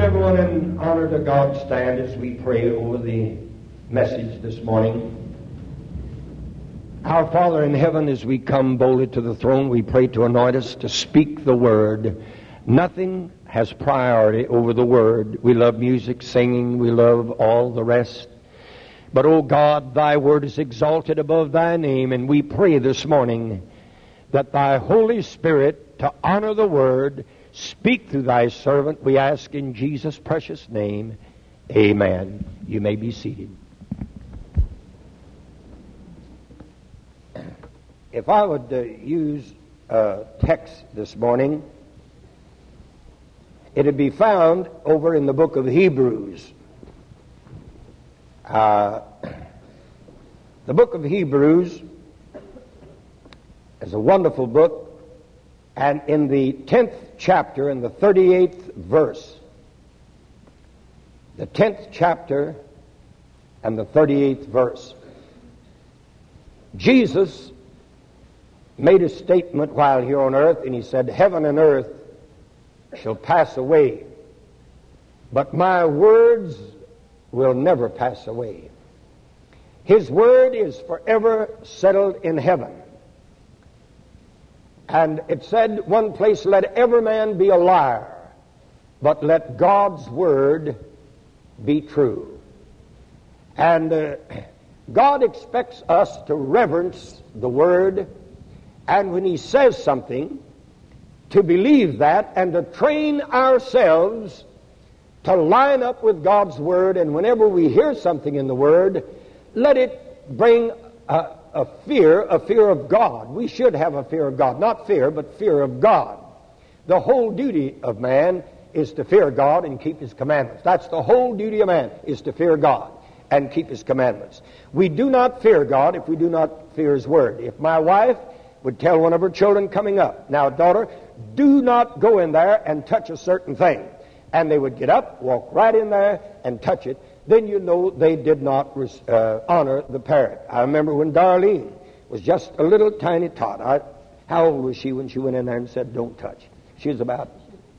everyone in honor to God stand as we pray over the message this morning. Our Father in heaven, as we come boldly to the throne, we pray to anoint us to speak the word. Nothing has priority over the word. We love music, singing, we love all the rest. But, O God, thy word is exalted above thy name, and we pray this morning that thy Holy Spirit, to honor the word, speak through thy servant, we ask in Jesus' precious name. Amen. You may be seated. If I would use a text this morning, it would be found over in the book of Hebrews. The book of Hebrews is a wonderful book, and in the 10th chapter, in the 38th verse, the 10th chapter and the 38th verse, Jesus made a statement while here on earth, and he said, heaven and earth shall pass away, but my words will never pass away. His word is forever settled in heaven. And it said one place, let every man be a liar, but let God's word be true. And God expects us to reverence the word, and when he says something, to believe that and to train ourselves to line up with God's word. And whenever we hear something in the word, let it bring a fear of God. We should have a fear of God. Not fear, but fear of God. The whole duty of man is to fear God and keep his commandments. That's the whole duty of man, is to fear God and keep his commandments. We do not fear God if we do not fear his word. If my wife would tell one of her children coming up, now daughter, do not go in there and touch a certain thing, and they would get up, walk right in there and touch it, then you know they did not honor the parent. I remember when Darlene was just a little tiny tot. How old was she when she went in there and said, don't touch? She was about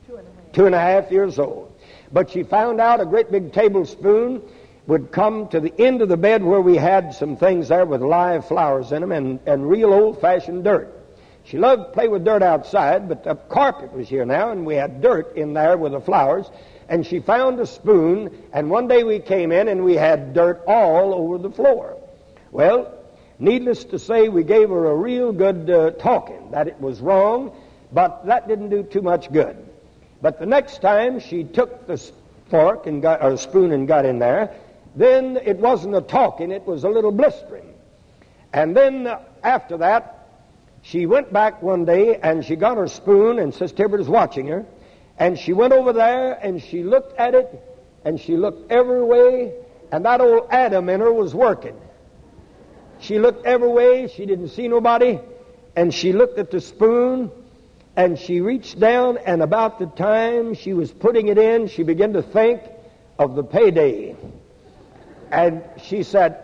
2.5 years old. But she found out a great big tablespoon would come to the end of the bed where we had some things there with live flowers in them and real old-fashioned dirt. She loved to play with dirt outside, but the carpet was here now, and we had dirt in there with the flowers. And she found a spoon, and one day we came in, and we had dirt all over the floor. Well, needless to say, we gave her a real good talking, that it was wrong, but that didn't do too much good. But the next time she took the fork and or spoon and got in there, then it wasn't a talking, it was a little blistering. And then after that, she went back one day and she got her spoon, and Sister Hibbert was watching her, and she went over there and she looked at it and she looked every way, and that old Adam in her was working. She looked every way, she didn't see nobody, and she looked at the spoon and she reached down, and about the time she was putting it in, she began to think of the payday. And she said,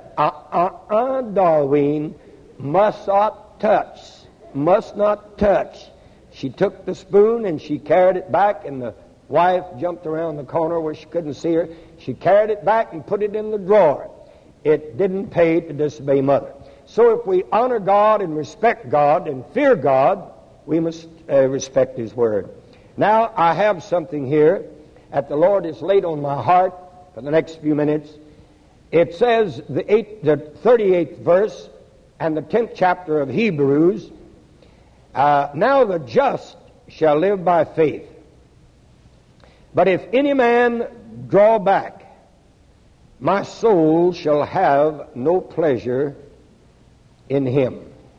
Darlene, must not touch. She took the spoon and she carried it back, and the wife jumped around the corner where she couldn't see her. She carried it back and put it in the drawer. It didn't pay to disobey mother. So if we honor God and respect God and fear God, we must respect his word. Now, I have something here that the Lord has laid on my heart for the next few minutes. It says, the 38th verse and the 10th chapter of Hebrews, now the just shall live by faith. But if any man draw back, my soul shall have no pleasure in him.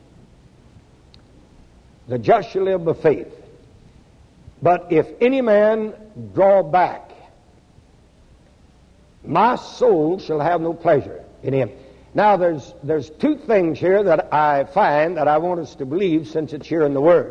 The just shall live by faith. But if any man draw back, my soul shall have no pleasure in him. Now, there's two things here that I find that I want us to believe, since it's here in the Word.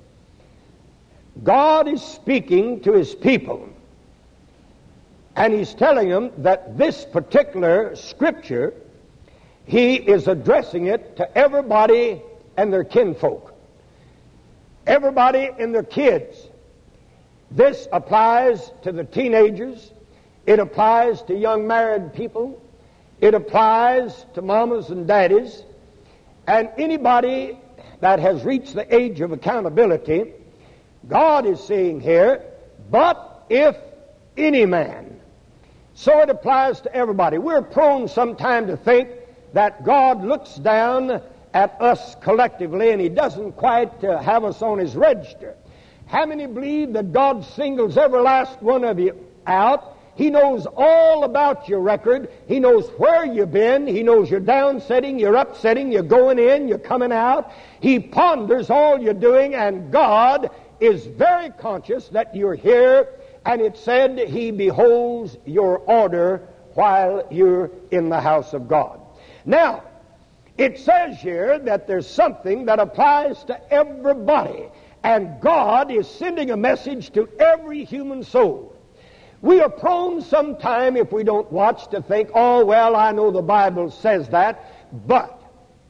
God is speaking to his people, and he's telling them that this particular scripture, he is addressing it to everybody and their kinfolk, everybody and their kids. This applies to the teenagers. It applies to young married people. It applies to mamas and daddies. And anybody that has reached the age of accountability, God is saying here, but if any man. So it applies to everybody. We're prone sometime to think that God looks down at us collectively and He doesn't quite have us on His register. How many believe that God singles every last one of you out? He knows all about your record. He knows where you've been. He knows your downsetting, your upsetting, you're going in, you're coming out. He ponders all you're doing, and God is very conscious that you're here, and it said He beholds your order while you're in the house of God. Now, it says here that there's something that applies to everybody, and God is sending a message to every human soul. We are prone sometime, if we don't watch, to think, oh, well, I know the Bible says that, but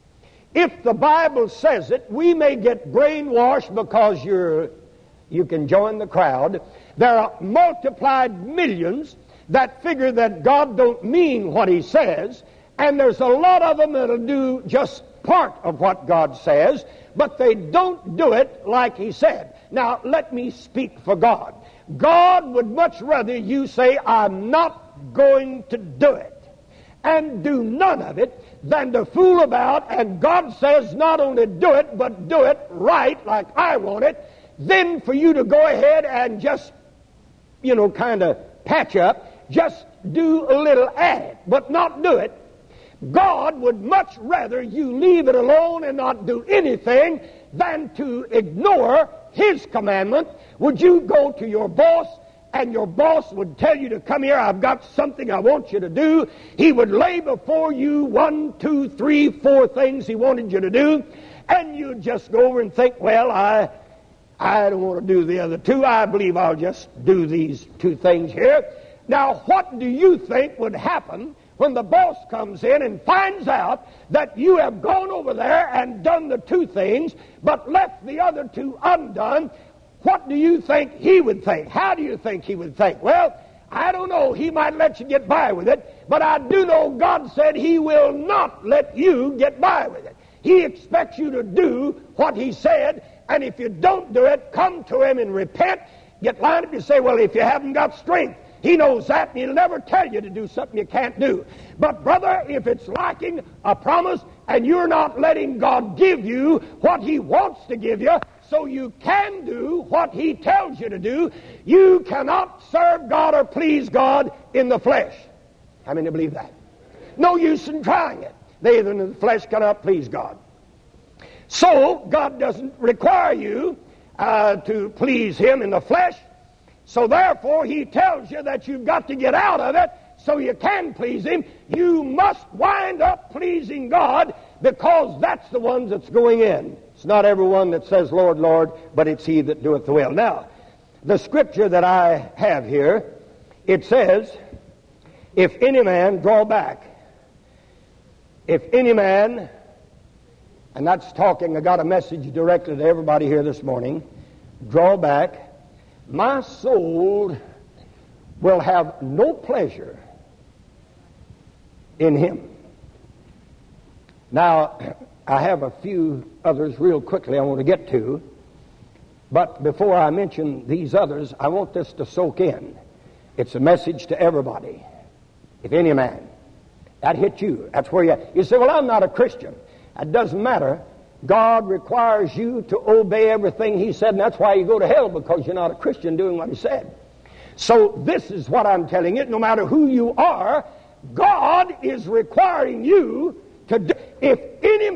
if the Bible says it, we may get brainwashed because you can join the crowd. There are multiplied millions that figure that God don't mean what He says, and there's a lot of them that'll do just part of what God says, but they don't do it like He said. Now, let me speak for God. God would much rather you say, I'm not going to do it, and do none of it, than to fool about, and God says not only do it, but do it right like I want it, then for you to go ahead and just, kind of patch up, just do a little at it, but not do it. God would much rather you leave it alone and not do anything than to ignore His commandment. Would you go to your boss and your boss would tell you to come here, I've got something I want you to do. He would lay before you 1, 2, 3, 4 things He wanted you to do, and you'd just go over and think, well, I don't want to do the other 2. I believe I'll just do these 2 things here. Now, what do you think would happen when the boss comes in and finds out that you have gone over there and done the 2 things, but left the other 2 undone? What do you think he would think? How do you think he would think? Well, I don't know. He might let you get by with it, but I do know God said He will not let you get by with it. He expects you to do what He said, and if you don't do it, come to Him and repent. Get lined up and say, well, if you haven't got strength, He knows that, and He'll never tell you to do something you can't do. But, brother, if it's lacking a promise and you're not letting God give you what He wants to give you so you can do what He tells you to do, you cannot serve God or please God in the flesh. How many believe that? No use in trying it. Neither in the flesh cannot please God. So, God doesn't require you to please Him in the flesh. So therefore, He tells you that you've got to get out of it so you can please Him. You must wind up pleasing God, because that's the one that's going in. It's not everyone that says, Lord, Lord, but it's he that doeth the will. Now, the scripture that I have here, it says, if any man draw back, if any man, and that's talking, I got a message directly to everybody here this morning, draw back, my soul will have no pleasure in him. Now, I have a few others real quickly I want to get to, but before I mention these others, I want this to soak in. It's a message to everybody. If any man. That hit you. That's where you say, well, I'm not a Christian. It doesn't matter. God requires you to obey everything He said, and that's why you go to hell, because you're not a Christian doing what He said. So this is what I'm telling you. No matter who you are, God is requiring you to do. If any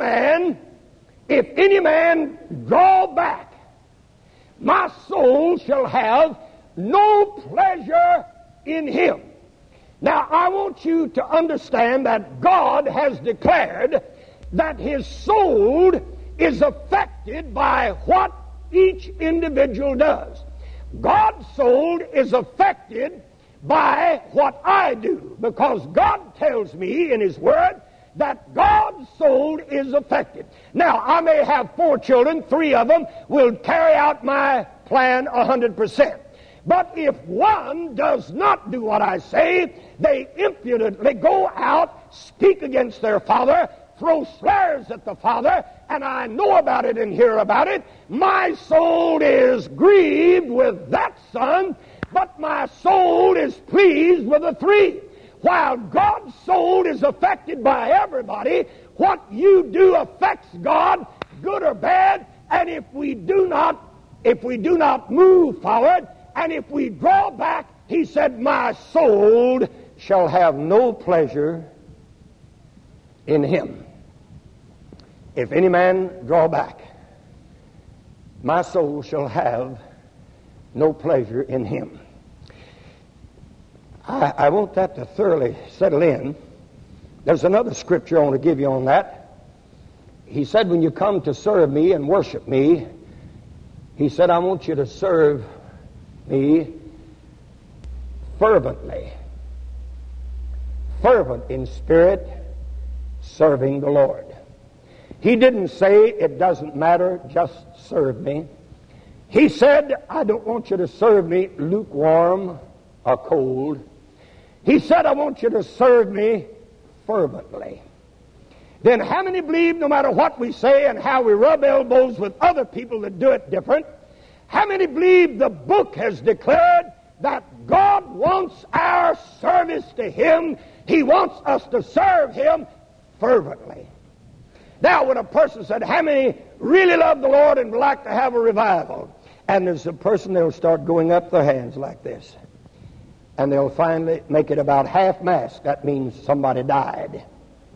man draw back, my soul shall have no pleasure in him. Now, I want you to understand that God has declared that His soul is affected by what each individual does. God's soul is affected by what I do, because God tells me in His Word that God's soul is affected. Now, I may have 4 children, 3 of them will carry out my plan 100%. But if one does not do what I say, they impudently go out, speak against their father, throw slurs at the father, and I know about it and hear about it. My soul is grieved with that son, but my soul is pleased with the three. While God's soul is affected by everybody, what you do affects God, good or bad, and if we do not move forward, and if we draw back, he said, my soul shall have no pleasure in him. If any man draw back, my soul shall have no pleasure in him. I want that to thoroughly settle in. There's another scripture I want to give you on that. He said, when you come to serve me and worship me, he said, I want you to serve me fervently. Fervent in spirit, serving the Lord. He didn't say it doesn't matter, just serve me. He said, I don't want you to serve me lukewarm or cold. He said, I want you to serve me fervently. Then how many believe no matter what we say and how we rub elbows with other people that do it different, how many believe the book has declared that God wants our service to him? He wants us to serve him fervently. Now, when a person said, how many really love the Lord and would like to have a revival? And there's a person, they'll start going up their hands like this. And they'll finally make it about half-mast. That means somebody died.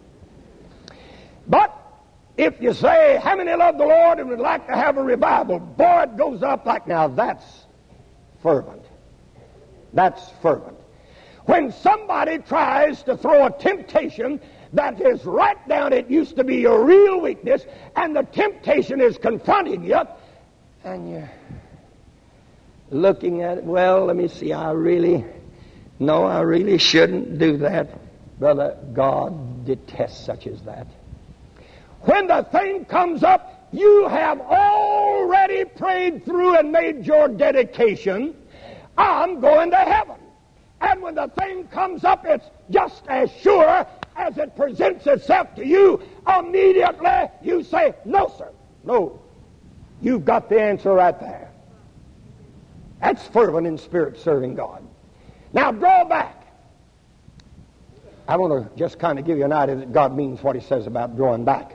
But if you say, how many love the Lord and would like to have a revival? Boy, it goes up like, now that's fervent. That's fervent. When somebody tries to throw a temptation that is right down, it used to be your real weakness, and the temptation is confronting you, and you're looking at it, well, let me see, I really shouldn't do that. Brother, God detests such as that. When the thing comes up, you have already prayed through and made your dedication. I'm going to heaven. And when the thing comes up, it's just as sure as it presents itself to you. Immediately you say, no, sir. No. You've got the answer right there. That's fervent in spirit serving God. Now draw back. I want to just kind of give you an idea that God means what he says about drawing back.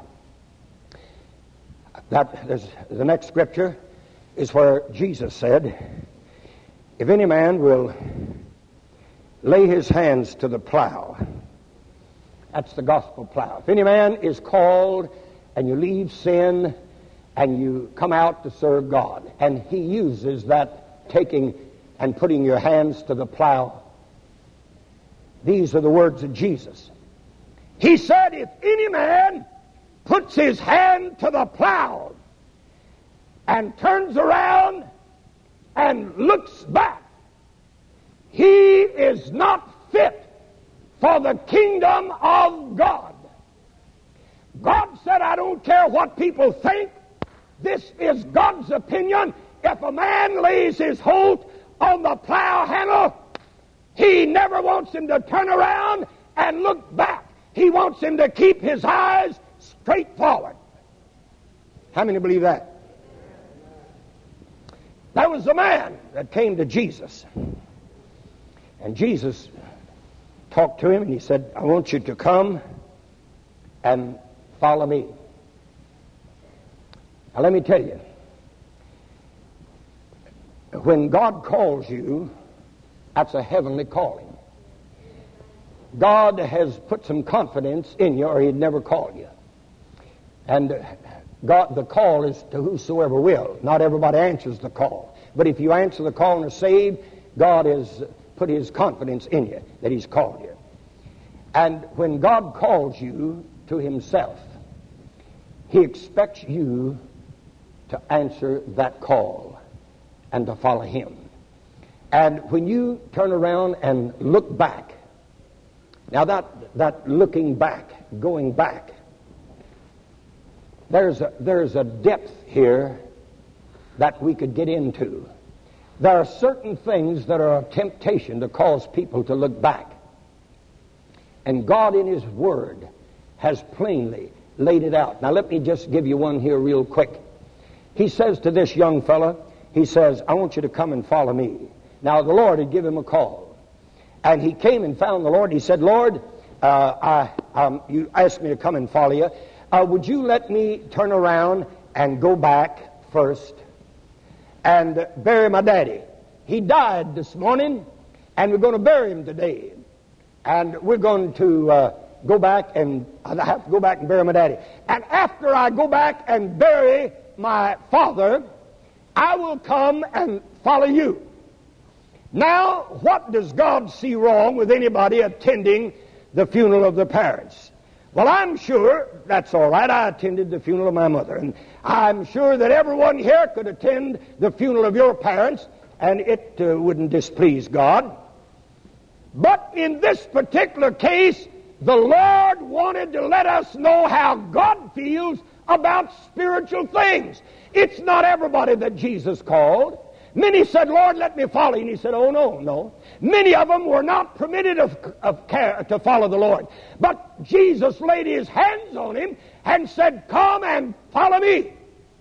The next scripture is where Jesus said, if any man will lay his hands to the plow, that's the gospel plow. If any man is called and you leave sin and you come out to serve God, and he uses that taking and putting your hands to the plow, these are the words of Jesus. He said, if any man puts his hand to the plow and turns around and looks back, he is not fit for the kingdom of God. God said, I don't care what people think. This is God's opinion. If a man lays his hold on the plow handle, he never wants him to turn around and look back. He wants him to keep his eyes straight forward. How many believe that? There was a man that came to Jesus. And Jesus talked to him and he said, I want you to come and follow me. Now let me tell you, when God calls you, that's a heavenly calling. God has put some confidence in you or he'd never call you. And God, the call is to whosoever will. Not everybody answers the call. But if you answer the call and are saved, God has put his confidence in you that he's called you. And when God calls you to himself, he expects you to answer that call and to follow him. And when you turn around and look back, now that looking back, going back, there's a depth here that we could get into. there are certain things that are a temptation to cause people to look back. And God in His Word has plainly laid it out. Now let me just give you one here real quick. He says to this young fella, he says, I want you to come and follow me. Now the Lord had given him a call. And he came and found the Lord. He said, Lord, you asked me to come and follow you. Would you let me turn around and go back first and bury my daddy? He died this morning, and we're going to bury him today. And we're going to go back, and I have to go back and bury my daddy. And after I go back and bury my father, I will come and follow you. Now, what does God see wrong with anybody attending the funeral of their parents? Well, I'm sure that's all right. I attended the funeral of my mother, and I'm sure that everyone here could attend the funeral of your parents, and it wouldn't displease God. But in this particular case, the Lord wanted to let us know how God feels about spiritual things. It's not everybody that Jesus called. Many said, Lord, let me follow you. And He said, oh, no. Many of them were not permitted to follow the Lord. But Jesus laid His hands on him and said, come and follow me.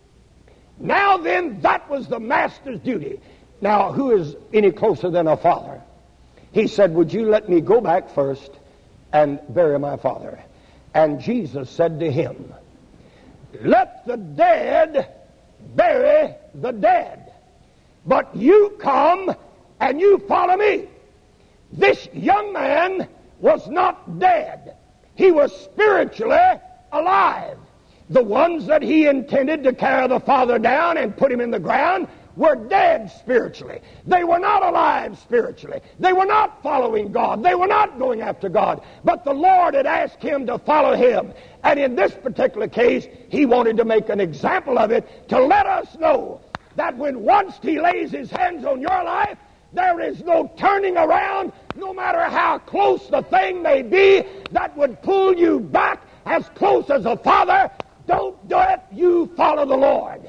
Now then, that was the master's duty. Now, who is any closer than a father? He said, would you let me go back first and bury my father? And Jesus said to him, let the dead bury the dead, but you come and you follow me. This young man was not dead. He was spiritually alive. The ones that he intended to carry the father down and put him in the ground were dead spiritually. They were not alive spiritually. They were not following God. They were not going after God. But the Lord had asked him to follow Him. And in this particular case, He wanted to make an example of it to let us know that when once He lays His hands on your life, there is no turning around, no matter how close the thing may be that would pull you back as close as a father. Don't do it. You follow the Lord.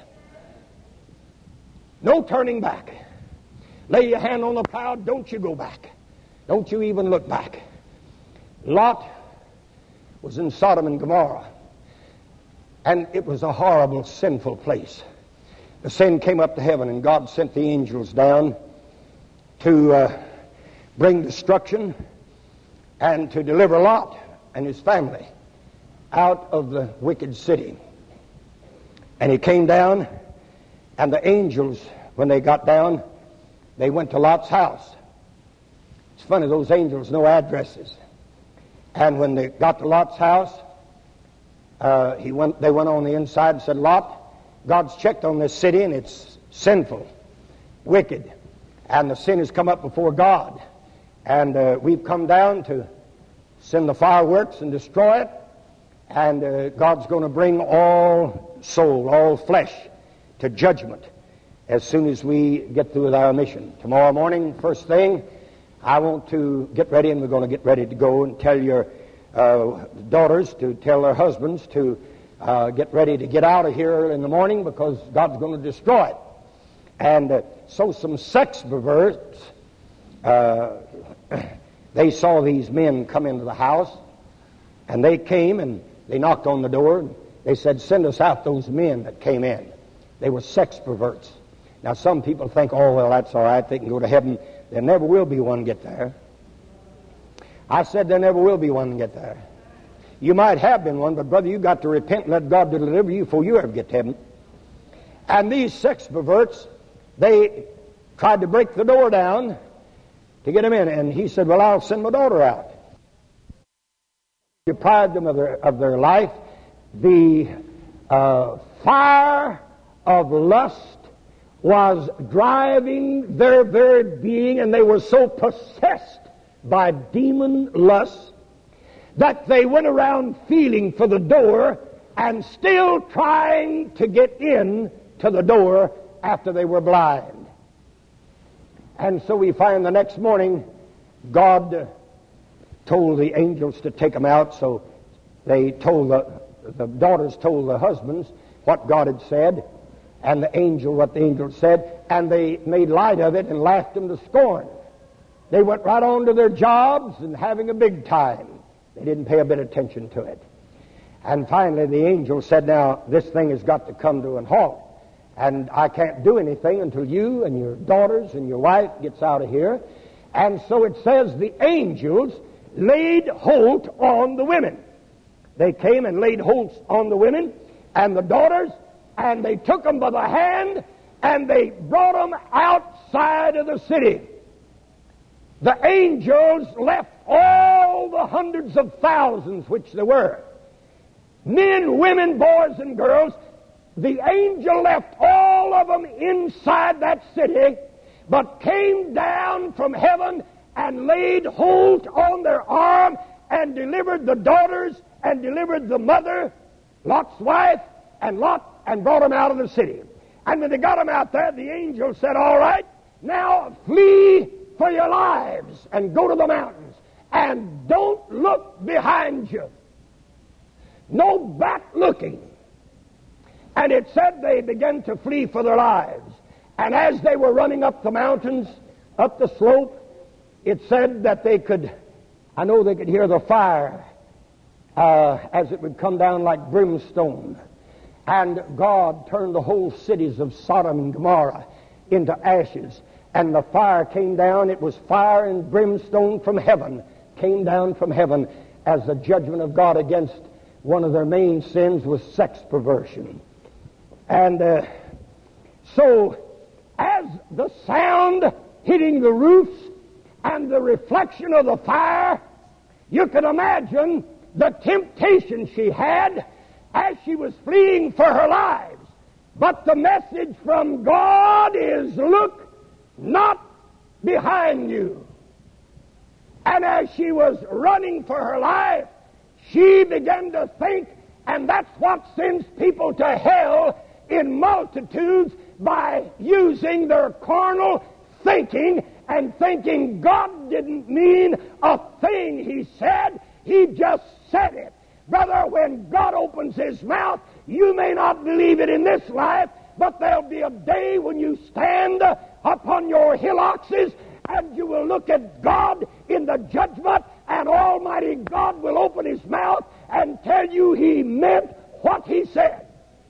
No turning back. Lay your hand on the plow. Don't you go back. Don't you even look back. Lot was in Sodom and Gomorrah, and it was a horrible, sinful place. The sin came up to heaven, and God sent the angels down to bring destruction and to deliver Lot and his family out of the wicked city. And He came down, and the angels, when they got down, they went to Lot's house. It's funny, those angels know addresses. And when they got to Lot's house, they went on the inside and said, Lot, God's checked on this city, and it's sinful, wicked, and the sin has come up before God. And we've come down to send the fireworks and destroy it, and God's going to bring all soul, all flesh, to judgment as soon as we get through with our mission. Tomorrow morning, first thing, I want to get ready, and we're going to get ready to go and tell your daughters to tell their husbands to get ready to get out of here early in the morning, because God's going to destroy it. And so some sex perverts, they saw these men come into the house, and they came and they knocked on the door, and they said, send us out those men that came in. They were sex perverts. Now some people think, oh, well, that's all right, they can go to heaven. There never will be one get there. I said there never will be one get there. You might have been one, but brother, you got to repent and let God deliver you before you ever get to heaven. And these sex perverts, they tried to break the door down to get him in. And he said, well, I'll send my daughter out. Deprived them of their life. The fire of lust was driving their very being, and they were so possessed by demon lust that they went around feeling for the door and still trying to get in to the door after they were blind. And so we find the next morning God told the angels to take them out, so they told the daughters told the husbands what God had said, And what the angel said, and they made light of it and laughed him to scorn. They went right on to their jobs and having a big time. They didn't pay a bit of attention to it. And finally the angel said, now this thing has got to come to an halt. And I can't do anything until you and your daughters and your wife gets out of here. And so it says the angels laid hold on the women. They came and laid hold on the women and the daughters, and they took them by the hand and they brought them outside of the city. The angels left all the hundreds of thousands, which there were, men, women, boys, and girls. The angel left all of them inside that city, but came down from heaven and laid hold on their arm and delivered the daughters and delivered the mother, Lot's wife, and Lot, and brought them out of the city. And when they got them out there, the angel said, all right, now flee for your lives and go to the mountains. And don't look behind you. No back looking. And it said they began to flee for their lives. And as they were running up the mountains, up the slope, it said that they could hear the fire as it would come down like brimstone. And God turned the whole cities of Sodom and Gomorrah into ashes. And the fire came down. It was fire and brimstone from heaven, came down from heaven as the judgment of God against one of their main sins was sex perversion. And so as the sound hitting the roofs and the reflection of the fire, you can imagine the temptation she had as she was fleeing for her lives. But the message from God is, look not behind you. And as she was running for her life, she began to think, and that's what sends people to hell in multitudes, by using their carnal thinking and thinking God didn't mean a thing He said. He just said it. Brother, when God opens His mouth, you may not believe it in this life, but there'll be a day when you stand upon your hillocks and you will look at God in the judgment, and Almighty God will open His mouth and tell you He meant what He said.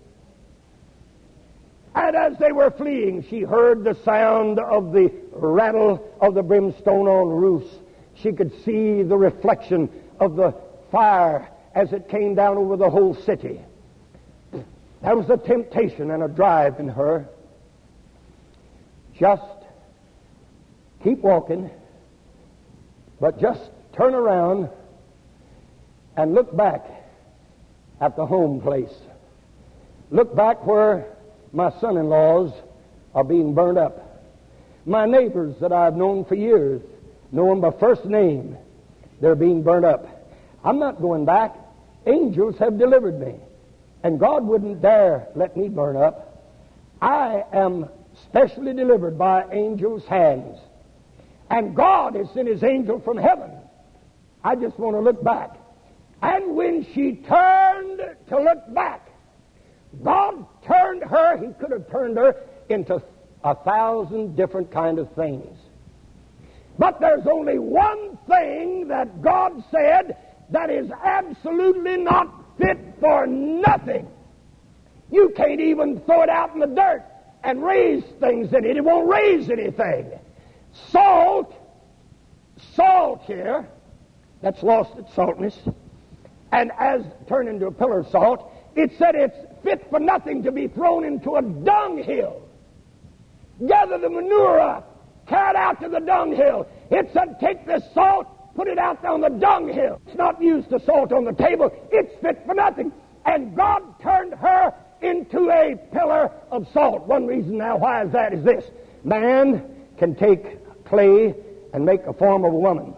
And as they were fleeing, she heard the sound of the rattle of the brimstone on roofs. She could see the reflection of the fire as it came down over the whole city. That was a temptation and a drive in her. Just keep walking, but just turn around and look back at the home place. Look back where my son-in-laws are being burned up. My neighbors that I've known for years, know them by first name, they're being burned up. I'm not going back. Angels have delivered me. And God wouldn't dare let me burn up. I am specially delivered by angels' hands. And God has sent His angel from heaven. I just want to look back. And when she turned to look back, God turned her, He could have turned her into 1,000 different kind of things. But there's only one thing that God said that is absolutely not fit for nothing. You can't even throw it out in the dirt and raise things in it. It won't raise anything. Salt here, that's lost its saltness, and as turned into a pillar of salt, it said it's fit for nothing to be thrown into a dunghill. Gather the manure up, carry it out to the dunghill. It said take this salt, put it out on the dunghill. It's not used to salt on the table. It's fit for nothing. And God turned her into a pillar of salt. One reason now why is that is this. Man can take clay and make a form of a woman.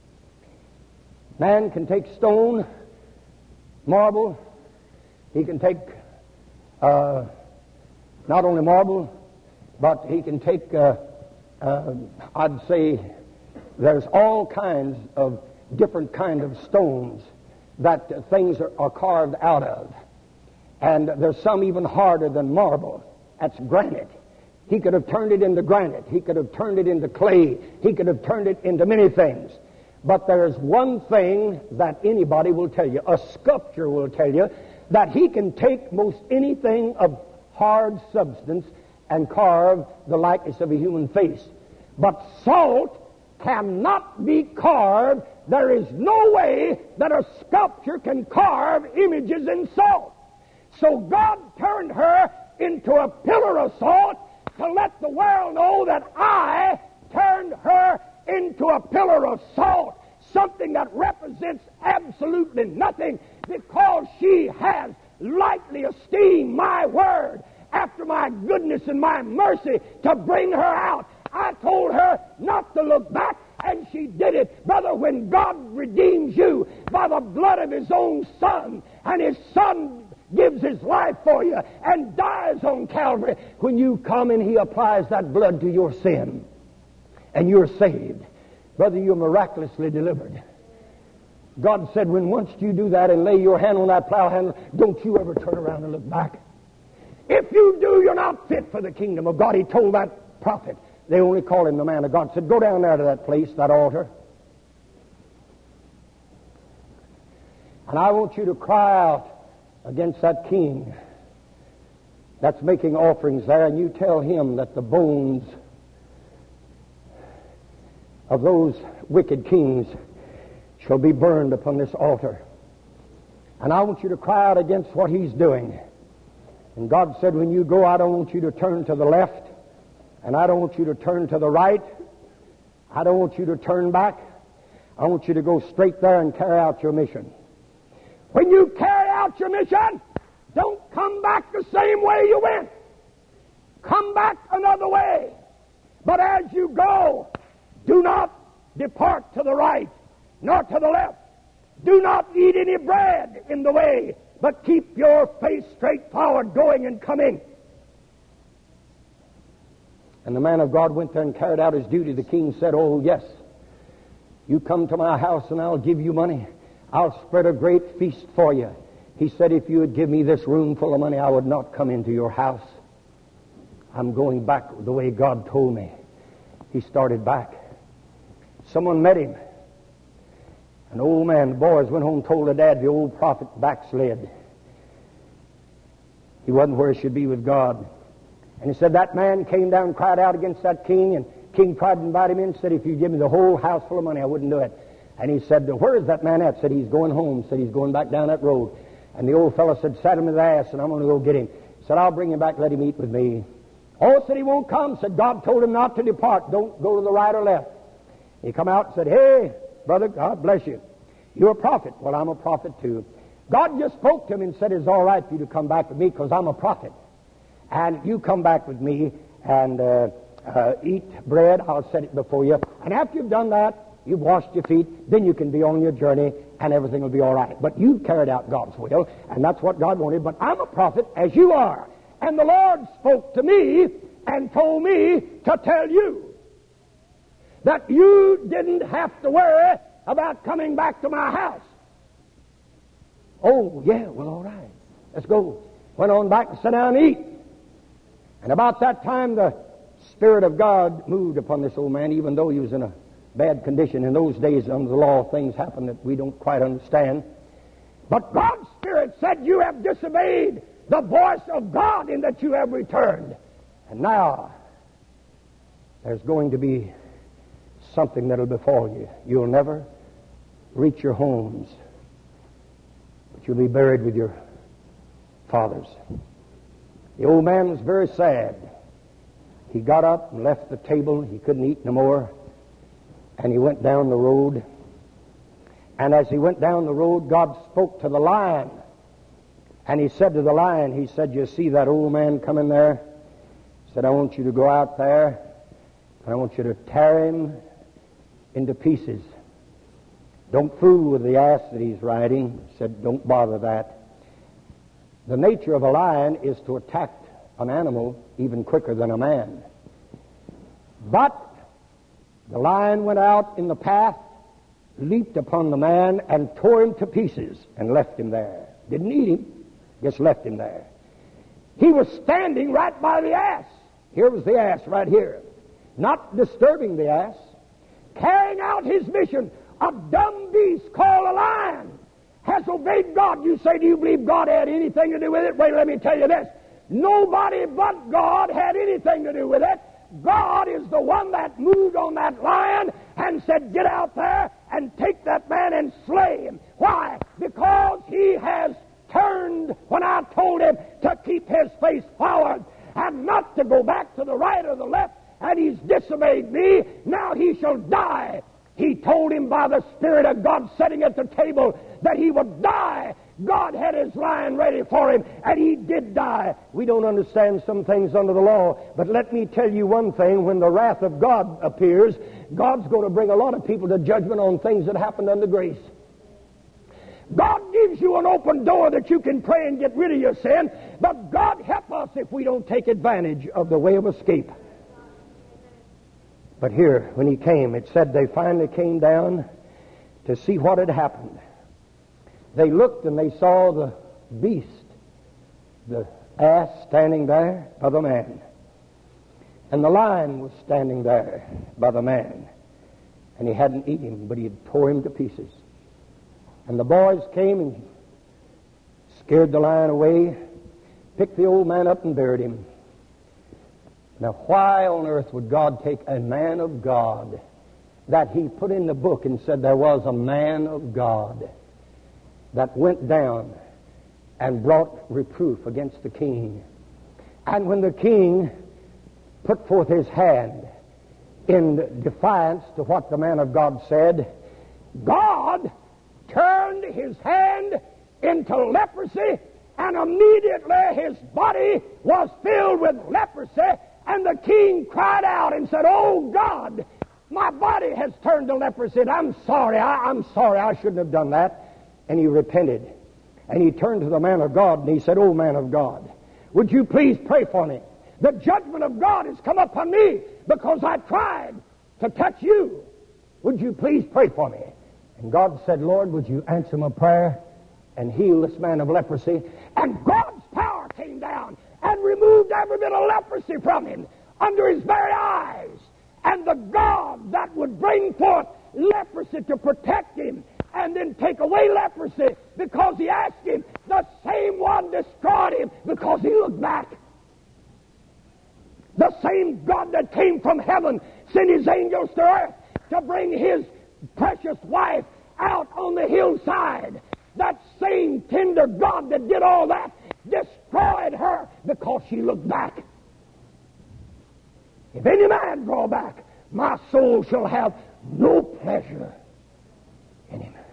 Man can take stone, marble. He can take not only marble, but he can take, I'd say, there's all kinds of different kind of stones that things are carved out of. And there's some even harder than marble. That's granite. He could have turned it into granite. He could have turned it into clay. He could have turned it into many things. But there's one thing that anybody will tell you, a sculptor will tell you, that he can take most anything of hard substance and carve the likeness of a human face. But salt cannot be carved. There is no way that a sculptor can carve images in salt. So God turned her into a pillar of salt to let the world know that I turned her into a pillar of salt, something that represents absolutely nothing, because she has lightly esteemed my word after my goodness and my mercy to bring her out. I told her not to look back, and she did it. Brother, when God redeems you by the blood of His own Son, and His Son gives His life for you and dies on Calvary, when you come and He applies that blood to your sin, and you're saved, brother, you're miraculously delivered. God said, when once you do that and lay your hand on that plow handle, don't you ever turn around and look back. If you do, you're not fit for the kingdom of God. He told that prophet. They only called him the man of God. Said, go down there to that place, that altar. And I want you to cry out against that king that's making offerings there, and you tell him that the bones of those wicked kings shall be burned upon this altar. And I want you to cry out against what he's doing. And God said, when you go, I don't want you to turn to the left, and I don't want you to turn to the right. I don't want you to turn back. I want you to go straight there and carry out your mission. When you carry out your mission, don't come back the same way you went. Come back another way. But as you go, do not depart to the right, nor to the left. Do not eat any bread in the way, but keep your face straight forward, going and coming. And the man of God went there and carried out his duty. The king said, oh, yes, you come to my house and I'll give you money. I'll spread a great feast for you. He said, if you would give me this room full of money, I would not come into your house. I'm going back the way God told me. He started back. Someone met him. An old man. The boys went home and told the dad the old prophet backslid. He wasn't where he should be with God. And he said that man came down and cried out against that king, and king tried to invite him in and said, if you give me the whole house full of money, I wouldn't do it. And he said, where is that man at? Said, he's going home. Said, he's going back down that road. And the old fellow said, saddle him with the ass, and I'm going to go get him. Said, I'll bring him back, let him eat with me. Oh, said, he won't come. Said, God told him not to depart. Don't go to the right or left. He come out and said, hey, brother, God bless you. You're a prophet. Well, I'm a prophet too. God just spoke to him and said, it's all right for you to come back with me because I'm a prophet. And you come back with me and eat bread. I'll set it before you. And after you've done that, you've washed your feet, then you can be on your journey and everything will be all right. But you've carried out God's will, and that's what God wanted. But I'm a prophet as you are. And the Lord spoke to me and told me to tell you that you didn't have to worry about coming back to my house. Oh, yeah, well, all right. Let's go. Went on back and sat down and eat. And about that time, the Spirit of God moved upon this old man, even though he was in a bad condition. In those days, under the law, things happen that we don't quite understand. But God's Spirit said, you have disobeyed the voice of God in that you have returned. And now, there's going to be something that'll befall you. You'll never reach your homes, but you'll be buried with your fathers. The old man was very sad. He got up and left the table. He couldn't eat no more. And he went down the road. And as he went down the road, God spoke to the lion. And he said to the lion, he said, you see that old man coming there? He said, I want you to go out there, and I want you to tear him into pieces. Don't fool with the ass that he's riding. He said, don't bother that. The nature of a lion is to attack an animal even quicker than a man. But the lion went out in the path, leaped upon the man, and tore him to pieces, and left him there. Didn't eat him, just left him there. He was standing right by the ass. Here was the ass right here. Not disturbing the ass. Carrying out his mission. A dumb beast called a lion has obeyed God. You say, do you believe God had anything to do with it? Wait, let me tell you this. Nobody but God had anything to do with it. God is the one that moved on that lion and said, get out there and take that man and slay him. Why? Because he has turned when I told him to keep his face forward and not to go back to the right or the left, and he's disobeyed me. Now he shall die. He told him by the Spirit of God sitting at the table that he would die. God had his lion ready for him, and he did die. We don't understand some things under the law, but let me tell you one thing. When the wrath of God appears, God's going to bring a lot of people to judgment on things that happened under grace. God gives you an open door that you can pray and get rid of your sin, but God help us if we don't take advantage of the way of escape. But here, when he came, it said they finally came down to see what had happened. They looked and they saw the beast, the ass, standing there by the man. And the lion was standing there by the man. And he hadn't eaten him, but he had tore him to pieces. And the boys came and scared the lion away, picked the old man up and buried him. Now, why on earth would God take a man of God that he put in the book and said there was a man of God that went down and brought reproof against the king? And when the king put forth his hand in defiance to what the man of God said, God turned his hand into leprosy, and immediately his body was filled with leprosy. And the king cried out and said, oh God, my body has turned to leprosy. I'm sorry, I shouldn't have done that. And he repented. And he turned to the man of God and he said, oh man of God, would you please pray for me? The judgment of God has come upon me because I tried to touch you. Would you please pray for me? And God said, Lord, would you answer my prayer and heal this man of leprosy? And God's power came down and removed every bit of leprosy from him under his very eyes. And the God that would bring forth leprosy to protect him and then take away leprosy because he asked him, the same one destroyed him because he looked back. The same God that came from heaven sent his angels to earth to bring his precious wife out on the hillside. That same tender God that did all that destroyed her because she looked back. If any man draw back, my soul shall have no pleasure in him.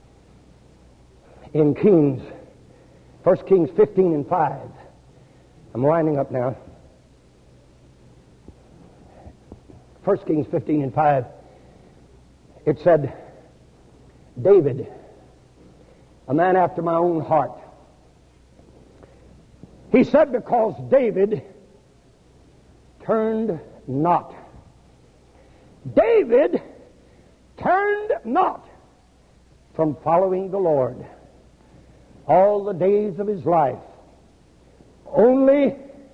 In Kings, 1 Kings 15 and 5, I'm winding up now. 1 Kings 15 and 5, it said, David, a man after my own heart. He said, because David turned not. David turned not from following the Lord all the days of his life. Only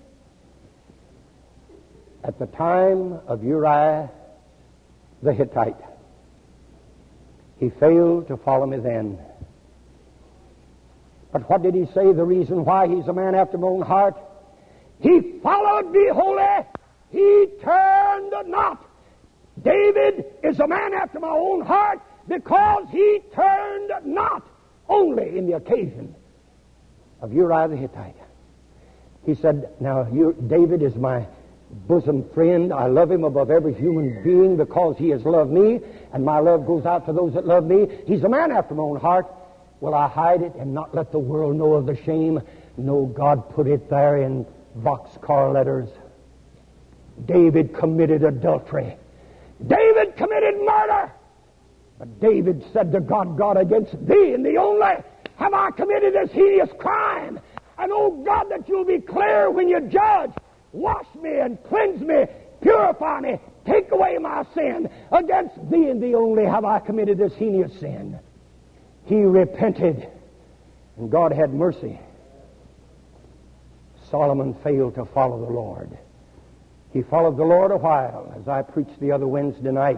at the time of Uriah the Hittite, he failed to follow me then. But what did he say? The reason why he's a man after my own heart? He followed me wholly. He turned not. David is a man after my own heart because he turned not only in the occasion of Uriah the Hittite. He said, now David is my bosom friend. I love him above every human being because he has loved me, and my love goes out to those that love me. He's a man after my own heart. Will I hide it and not let the world know of the shame? No, God put it there in boxcar letters. David committed adultery. David committed murder. But David said to God, God, against thee and thee only have I committed this hideous crime. And, oh God, that you'll be clear when you judge. Wash me and cleanse me, purify me, take away my sin. Against thee and thee only have I committed this heinous sin. He repented, and God had mercy. Solomon failed to follow the Lord. He followed the Lord a while, as I preached the other Wednesday night.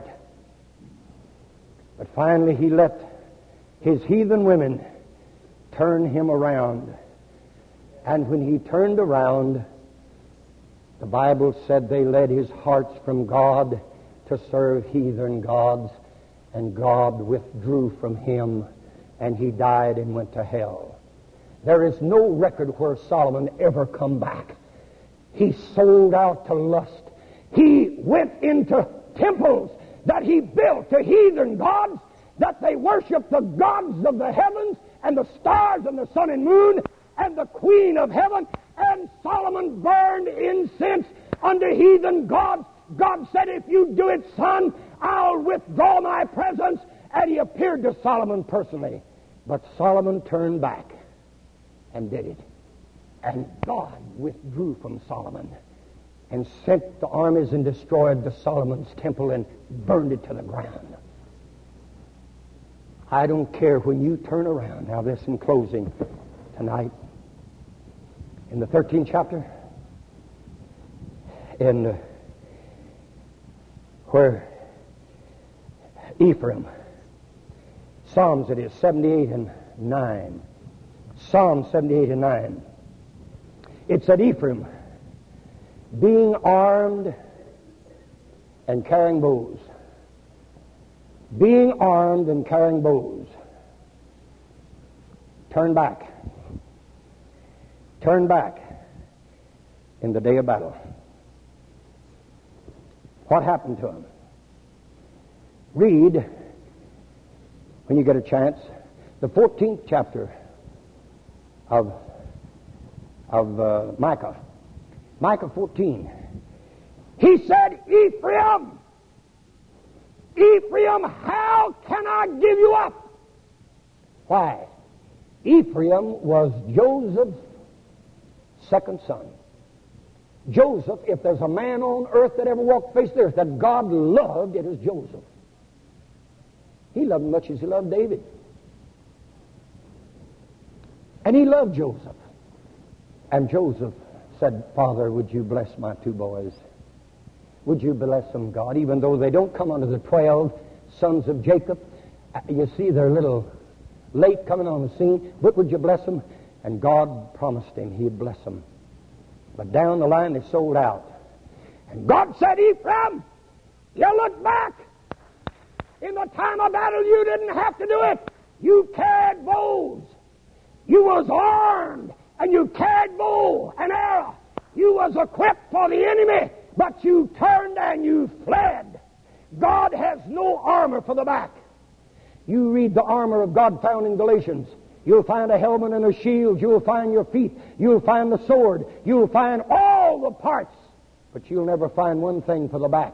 But finally he let his heathen women turn him around. And when he turned around, the Bible said they led his hearts from God to serve heathen gods, and God withdrew from him, and he died and went to hell. There is no record where Solomon ever come back. He sold out to lust. He went into temples that he built to heathen gods, that they worshiped the gods of the heavens and the stars and the sun and moon and the queen of heaven. And Solomon burned incense unto heathen gods. God said, if you do it, son, I'll withdraw my presence. And he appeared to Solomon personally. But Solomon turned back and did it. And God withdrew from Solomon and sent the armies and destroyed the Solomon's temple and burned it to the ground. I don't care when you turn around. Now this in closing tonight. In the 13th chapter, in where Ephraim, Psalms it is, 78 and 9. Psalm 78 and 9. It said, Ephraim, being armed and carrying bows. Being armed and carrying bows. Turn back. Turn back in the day of battle. What happened to him? Read, when you get a chance, the 14th chapter of Micah. Micah 14. He said, Ephraim, Ephraim, how can I give you up? Why? Ephraim was Joseph's second son. Joseph, if there's a man on earth that ever walked the face of the earth that God loved, it was Joseph. He loved him much as he loved David. And he loved Joseph. And Joseph said, Father, would you bless my two boys? Would you bless them, God? Even though they don't come under the 12 sons of Jacob. You see, they're a little late coming on the scene. But would you bless them? And God promised him he'd bless them. But down the line, they sold out. And God said, Ephraim, you look back. In the time of battle, you didn't have to do it. You carried bows. You was armed, and you carried bow and arrow. You was equipped for the enemy, but you turned and you fled. God has no armor for the back. You read the armor of God found in Galatians. You'll find a helmet and a shield. You'll find your feet. You'll find the sword. You'll find all the parts. But you'll never find one thing for the back.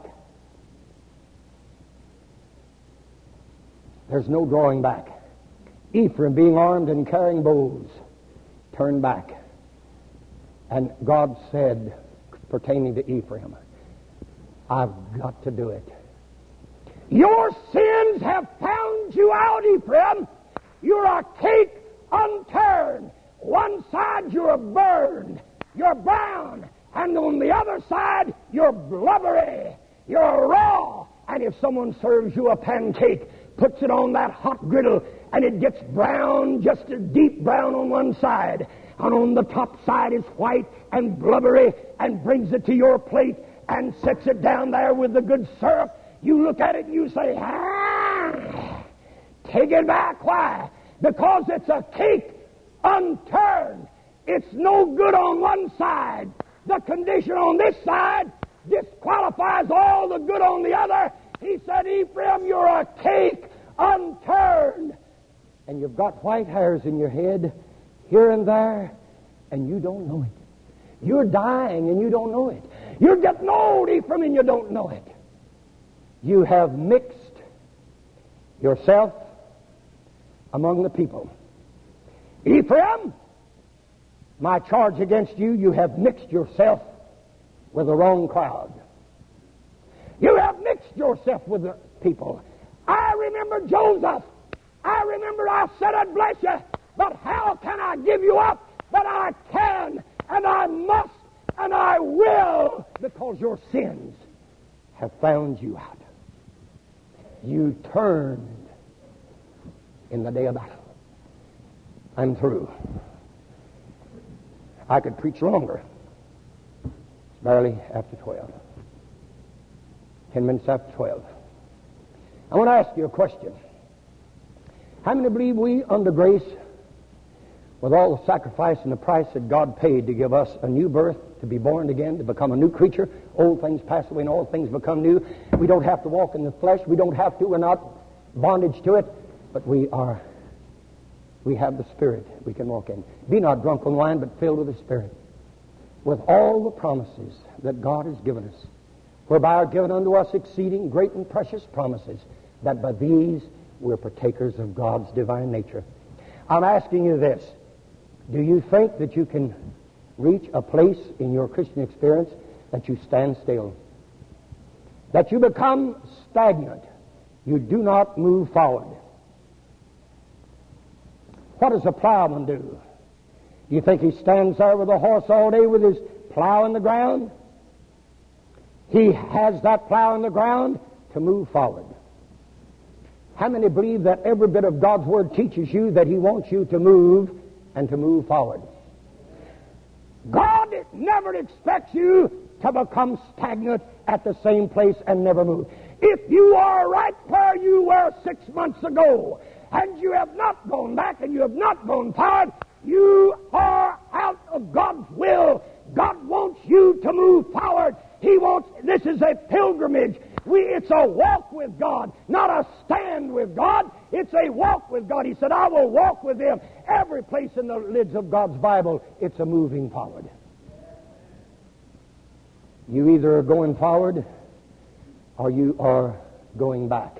There's no drawing back. Ephraim, being armed and carrying bows, turned back. And God said, pertaining to Ephraim, I've got to do it. Your sins have found you out, Ephraim. You're a cake unturned. One side you're burned, you're brown, and on the other side you're blubbery, you're raw. And if someone serves you a pancake, puts it on that hot griddle, and it gets brown, just a deep brown on one side, and on the top side is white and blubbery, and brings it to your plate and sets it down there with the good syrup, you look at it and you say, take it back. Why? Because it's a cake unturned. It's no good on one side. The condition on this side disqualifies all the good on the other. He said, Ephraim, you're a cake unturned. And you've got white hairs in your head here and there, and you don't know it. You're dying and you don't know it. You're getting old, Ephraim, and you don't know it. You have mixed yourself among the people. Ephraim, my charge against you, you have mixed yourself with the wrong crowd. You have mixed yourself with the people. I remember Joseph. I said I'd bless you, but how can I give you up? But I can. and I must, and I will, because your sins have found you out. You turned in the day of battle. I'm through. I could preach longer. It's barely after 12. 10 minutes after 12. I want to ask you a question. How many believe we, under grace, with all the sacrifice and the price that God paid to give us a new birth, to be born again, to become a new creature, old things pass away and all things become new. We don't have to walk in the flesh. We don't have to. We're not bondage to it. But we have the Spirit we can walk in. Be not drunk on wine, but filled with the Spirit, with all the promises that God has given us, whereby are given unto us exceeding great and precious promises, that by these we're partakers of God's divine nature. I'm asking you this. Do you think that you can reach a place in your Christian experience that you stand still? That you become stagnant? You do not move forward? What does a plowman do? Do you think he stands there with a horse all day with his plow in the ground? He has that plow in the ground to move forward. How many believe that every bit of God's Word teaches you that He wants you to move and to move forward? God never expects you to become stagnant at the same place and never move. If you are right where you were 6 months ago, and you have not gone back and you have not gone forward, you are out of God's will. God wants you to move forward. This is a pilgrimage. It's a walk with God, not a stand with God. It's a walk with God. He said, I will walk with Him. Every place in the lids of God's Bible, it's a moving forward. You either are going forward or you are going back.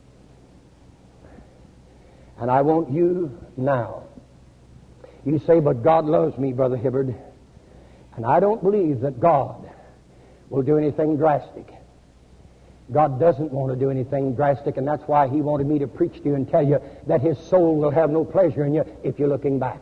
And I want you now. You say, but God loves me, Brother Hibbard. And I don't believe that God will do anything drastic. God doesn't want to do anything drastic, and that's why He wanted me to preach to you and tell you that His soul will have no pleasure in you if you're looking back.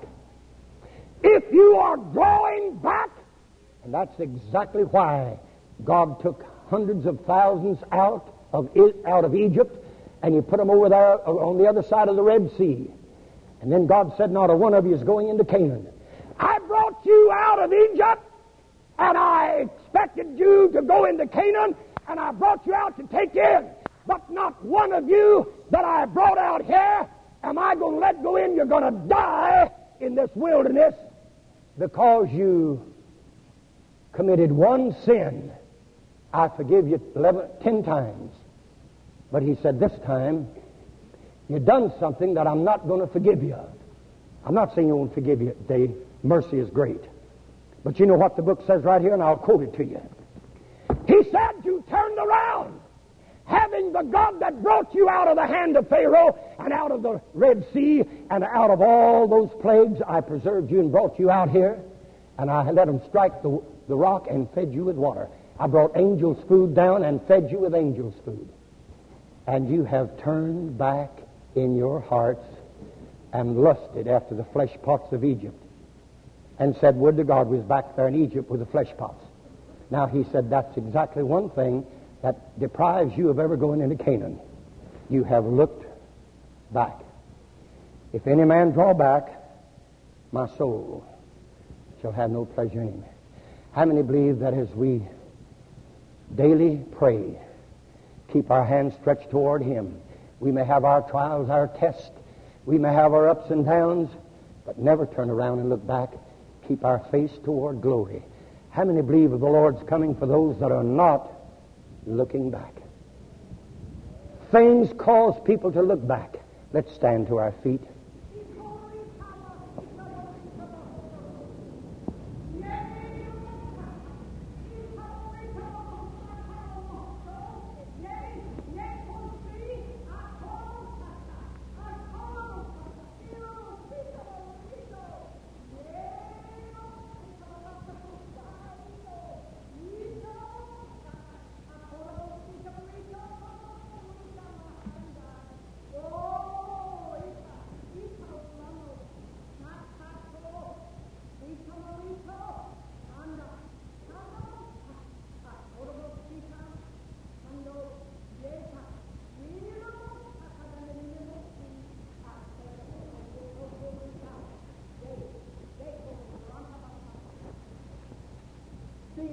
If you are drawing back, and that's exactly why God took hundreds of thousands out of Egypt, and He put them over there on the other side of the Red Sea. And then God said, not a one of you is going into Canaan. I brought you out of Egypt, and I expected you to go into Canaan, and I brought you out to take in. But not one of you that I brought out here am I going to let go in. You're going to die in this wilderness because you committed one sin. I forgive you 10 times. But He said, this time, you've done something that I'm not going to forgive you. I'm not saying He won't forgive you today. Mercy is great. But you know what the book says right here, and I'll quote it to you. He said, you turned around, having the God that brought you out of the hand of Pharaoh and out of the Red Sea and out of all those plagues. I preserved you and brought you out here, and I let them strike the rock and fed you with water. I brought angels' food down and fed you with angels' food. And you have turned back in your hearts and lusted after the flesh pots of Egypt and said, would to God was back there in Egypt with the flesh pots. Now He said, that's exactly one thing that deprives you of ever going into Canaan. You have looked back. If any man draw back, my soul shall have no pleasure in him. How many believe that as we daily pray, keep our hands stretched toward Him, we may have our trials, our tests, we may have our ups and downs, but never turn around and look back. Keep our face toward glory. How many believe the Lord's coming for those that are not looking back? Things cause people to look back. Let's stand to our feet.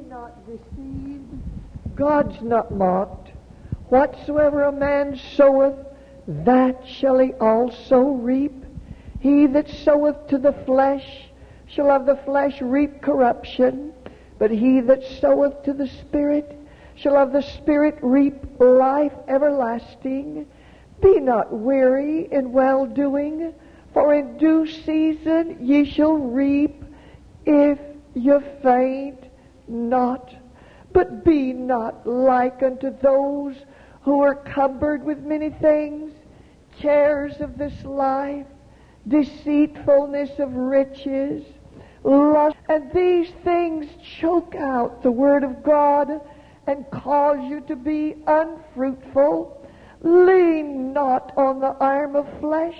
not deceived. God's not mocked. Whatsoever a man soweth, that shall he also reap. He that soweth to the flesh shall of the flesh reap corruption, but he that soweth to the Spirit shall of the Spirit reap life everlasting. Be not weary in well-doing, for in due season ye shall reap, if ye faint not. But be not like unto those who are cumbered with many things, cares of this life, deceitfulness of riches, lust, and these things choke out the word of God and cause you to be unfruitful. Lean not on the arm of flesh.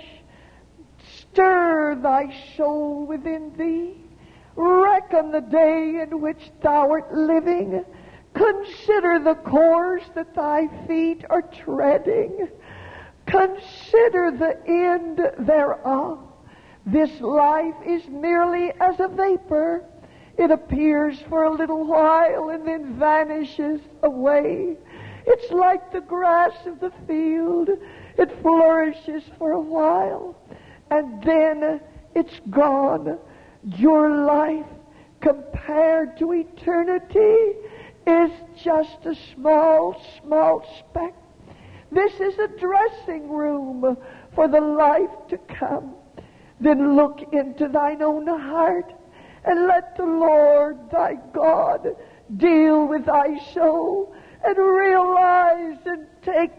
Stir thy soul within thee. Reckon the day in which thou art living. Consider the course that thy feet are treading. Consider the end thereof. This life is merely as a vapor. It appears for a little while and then vanishes away. It's like the grass of the field. It flourishes for a while, and then it's gone. Your life, compared to eternity, is just a small, small speck. This is a dressing room for the life to come. Then look into thine own heart, and let the Lord thy God deal with thy soul, and realize and take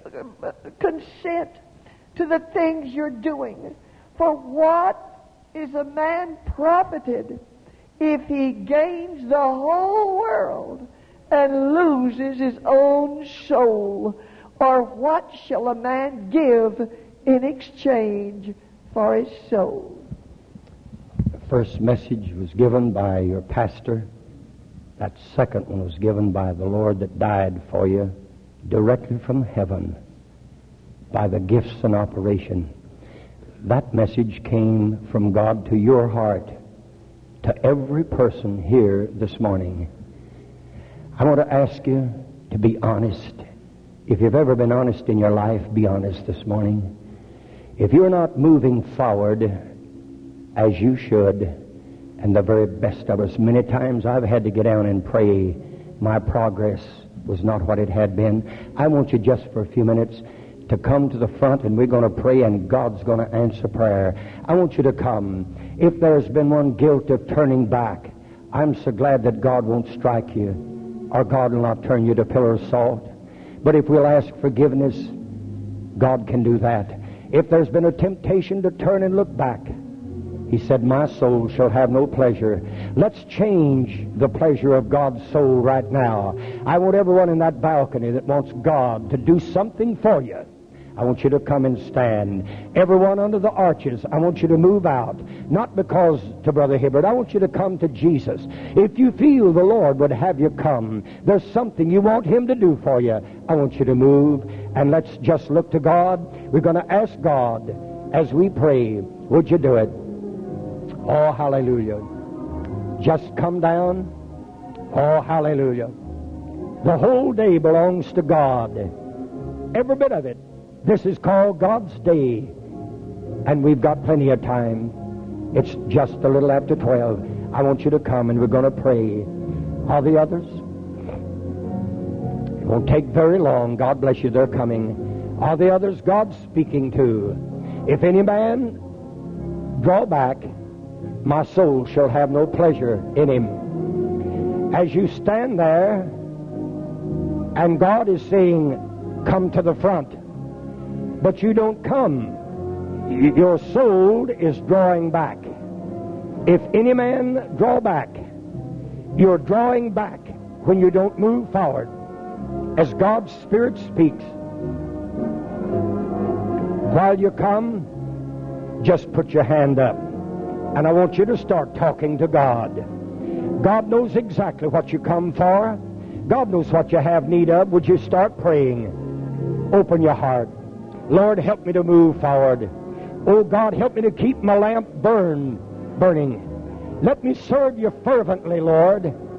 consent to the things you're doing. For what is a man profited if he gains the whole world and loses his own soul? Or what shall a man give in exchange for his soul? The first message was given by your pastor. That second one was given by the Lord that died for you directly from heaven by the gifts in operation. That message came from God to your heart, to every person here this morning. I want to ask you to be honest. If you've ever been honest in your life, be honest this morning. If you're not moving forward as you should, and the very best of us, many times I've had to get down and pray. My progress was not what it had been. I want you just for a few minutes to come to the front, and we're going to pray, and God's going to answer prayer. I want you to come. If there's been one guilt of turning back, I'm so glad that God won't strike you, or God will not turn you to pillar of salt. But if we'll ask forgiveness, God can do that. If there's been a temptation to turn and look back, He said, my soul shall have no pleasure. Let's change the pleasure of God's soul right now. I want everyone in that balcony that wants God to do something for you, I want you to come and stand. Everyone under the arches, I want you to move out. Not because to Brother Hibbert. I want you to come to Jesus. If you feel the Lord would have you come, there's something you want Him to do for you, I want you to move. And let's just look to God. We're going to ask God as we pray. Would you do it? Oh, hallelujah. Just come down. Oh, hallelujah. The whole day belongs to God. Every bit of it. This is called God's day. And we've got plenty of time. It's just a little after 12. I want you to come and we're going to pray. Are the others? It won't take very long. God bless you. They're coming. Are the others God's speaking to? If any man draw back, my soul shall have no pleasure in him. As you stand there, and God is saying, come to the front, but you don't come, your soul is drawing back. If any man draw back, you're drawing back when you don't move forward. As God's Spirit speaks, while you come, just put your hand up. And I want you to start talking to God. God knows exactly what you come for. God knows what you have need of. Would you start praying? Open your heart. Lord, help me to move forward. Oh God, help me to keep my lamp burning. Let me serve you fervently, Lord.